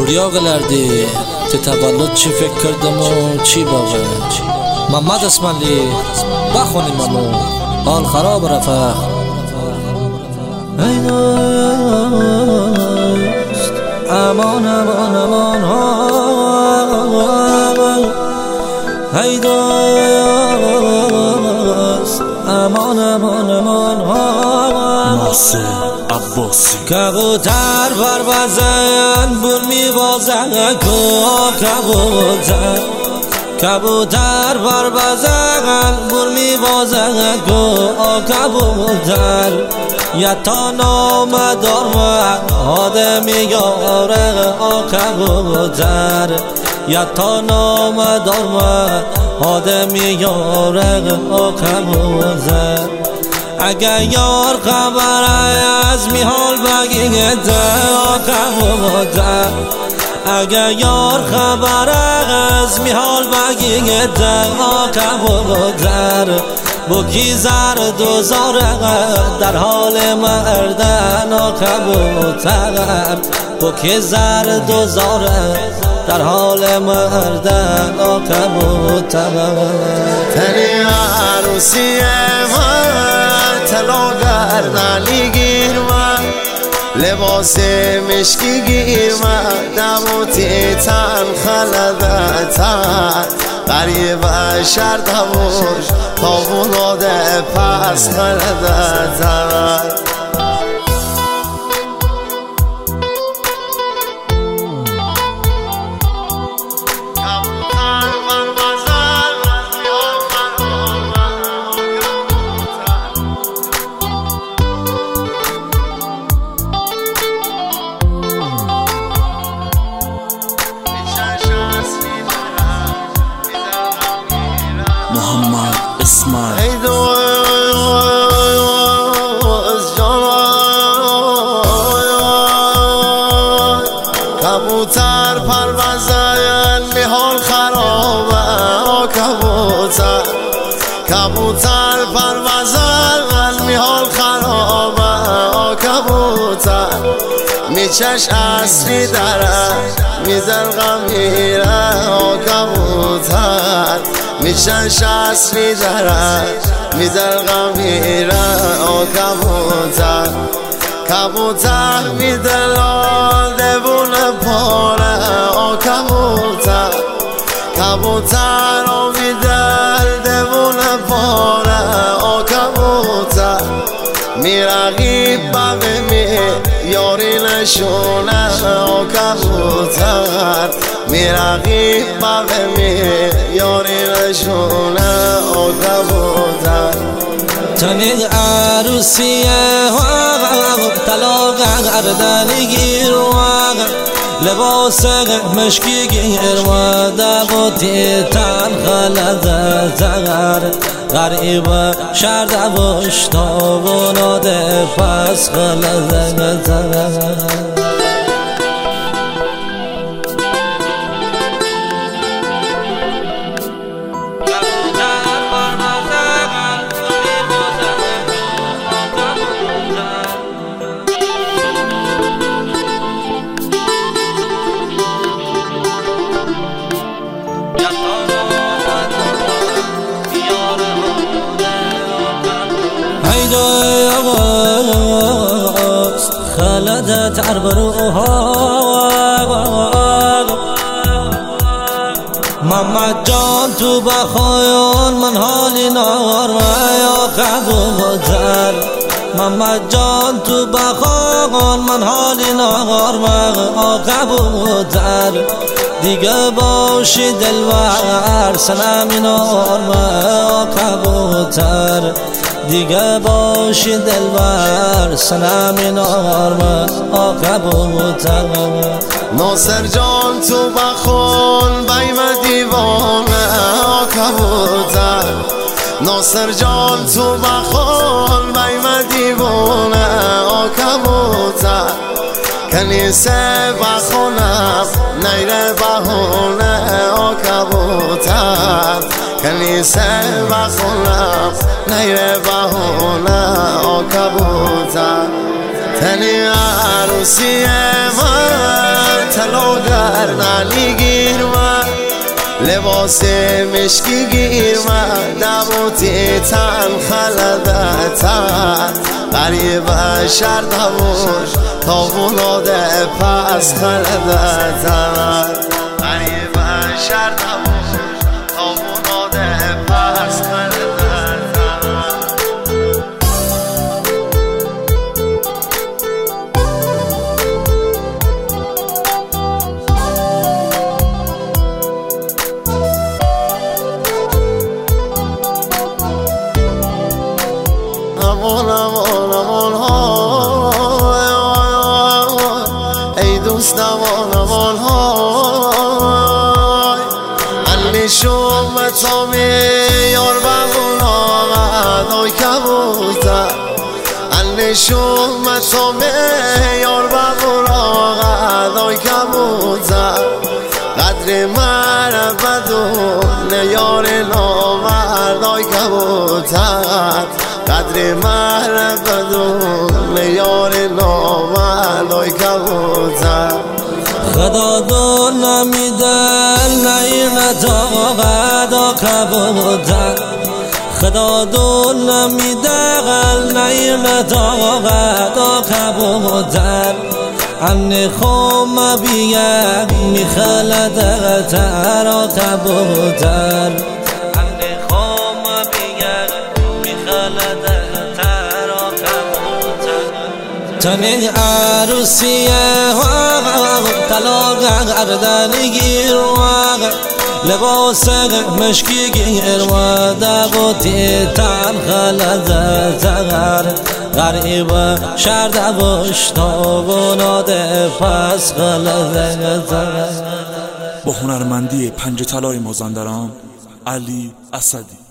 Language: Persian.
qilardi تولد چی فکر کردم و چی باور محمد اسماعیلی بخونیم امو حال خراب رفت امان امان امان هیداست امان امان امان ناصر عباسی کبوتر پروازن بول میوازن کبوتر کبوتر پروازن بول میوازن کبوتر یتا نام دارم آدمی یاره کبوتر یتا نام دارم آدمی یاره کبوتر اگر یار خبر از میحال بگیده کبوتر اگر یار خبر از میحال بگیده کبوتر بکی زرد و زاره در حال مردن کبوتر بکی زرد و زاره در حال مردن کبوتر تنی عروسی من طلا گردنی گیر من لباس مشکی گیر من دموتی تن خلدتن قریب شر دموش تا بناده پس خلدتن محمد اسماعیل کبوتر پروازن میحال خرابه کبوتر کبوتر پروازن میحال خرابه کبوتر میچش اصلی داره میزرقم میره کبوتر میچش اصلی داره میزرقم میره کبوتر کبوتر میدلال دبون پاره کبوتر کبوتر میدل دبون پاره کبوتر میرقیب ببینی یاری نشونه کبوتر میرقیب ببینی یاری نشونه کبوتر تنی عروسی طلا گردنی گیر لباس مشکی گیر دبوتی تن خلدتر غریب شر دبوش تا بناده پس خلدتر خلدت عربروها محمد جان تو بخایان من حالی نار یا کبوتر محمد جان تو بخایان من حالی نار یا کبوتر دیگه باشی دلور سنمی نار یا کبوتر دیگه باشی دلبر سنمی نارم کبوتر ناصر جان تو بخون بیم دیوانه کبوتر ناصر جان تو بخون بیم دیوانه کبوتر کنیسه بخونم نیره بهونه کبوتر کنیسه بخونم نیره بهونه کبوتر تنی عروسی من طلا در نلی گیر من لباس مشکی گیر من دبوتی تن خلدتر غریب شر دبوش تا بلاده پس خلدتر غریب شر دبوش تا بلاده پس خلدتر ای دوست امان های انشوم تامی یار ببون آمد آی کبوتر انشوم تامی یار ببون آمد آی کبوتر قدر مرد بدون یار نامرد آی کبوتر قدر مرد بدون یار نامرد آی کبوتر خدا دو نمیدن نیر نداغد آ کبوتر خدا دو نمیدن نیر نداغد آ کبوتر انی خوم بیگ میخلدتر آ کبوتر انی خوم بیگ میخلدتر آ کبوتر تنی عروسیه طلا گردن گیر لباس مشکی گیر و دبوتی تن خلدتر غریب شر دبوش تا بناده پس خلدتر. با هنرمندی پنج طلای مازندران علی اسدی.